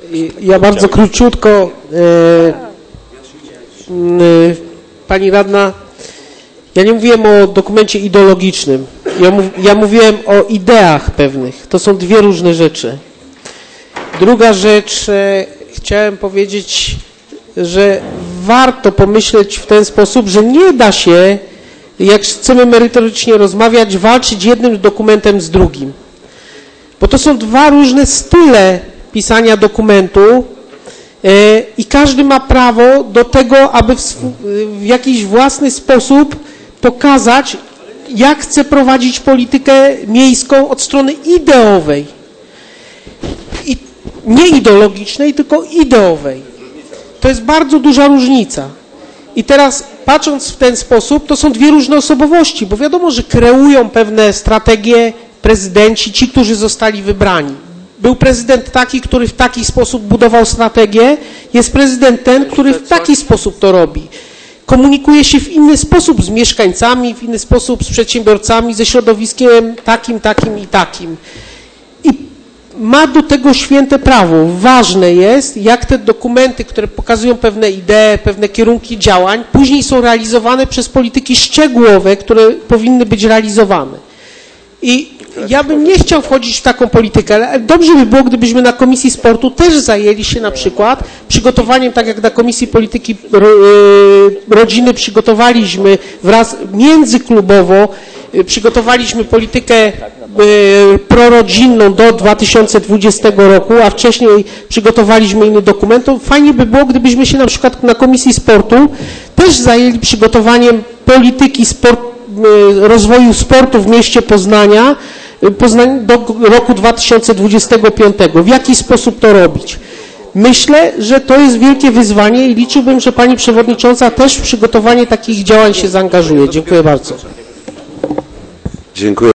Ja bardzo króciutko, pani radna, ja nie mówiłem o dokumencie ideologicznym, ja mówiłem o ideach pewnych, to są dwie różne rzeczy. Druga rzecz, chciałem powiedzieć, że warto pomyśleć w ten sposób, że nie da się, jak chcemy merytorycznie rozmawiać, walczyć jednym dokumentem z drugim. Bo to są dwa różne style pisania dokumentu i każdy ma prawo do tego, aby w jakiś własny sposób pokazać, jak chce prowadzić politykę miejską od strony ideowej. I nie ideologicznej, tylko ideowej. To jest bardzo duża różnica. I teraz patrząc w ten sposób, to są dwie różne osobowości, bo wiadomo, że kreują pewne strategie prezydenci, ci, którzy zostali wybrani. Był prezydent taki, który w taki sposób budował strategię, jest prezydent ten, który w taki sposób to robi. Komunikuje się w inny sposób z mieszkańcami, w inny sposób z przedsiębiorcami, ze środowiskiem takim, takim i takim. I ma do tego święte prawo. Ważne jest, jak te dokumenty, które pokazują pewne idee, pewne kierunki działań, później są realizowane przez polityki szczegółowe, które powinny być realizowane. I ja bym nie chciał wchodzić w taką politykę, ale dobrze by było, gdybyśmy na Komisji Sportu też zajęli się na przykład przygotowaniem, tak jak na Komisji Polityki Rodziny przygotowaliśmy wraz międzyklubowo, przygotowaliśmy politykę prorodzinną do 2020 roku, a wcześniej przygotowaliśmy inny dokument. To fajnie by było, gdybyśmy się na przykład na Komisji Sportu też zajęli przygotowaniem polityki rozwoju sportu w mieście Poznania do roku 2025. W jaki sposób to robić? Myślę, że to jest wielkie wyzwanie i liczyłbym, że pani przewodnicząca też w przygotowanie takich działań się zaangażuje. Dziękuję bardzo. Dziękuję.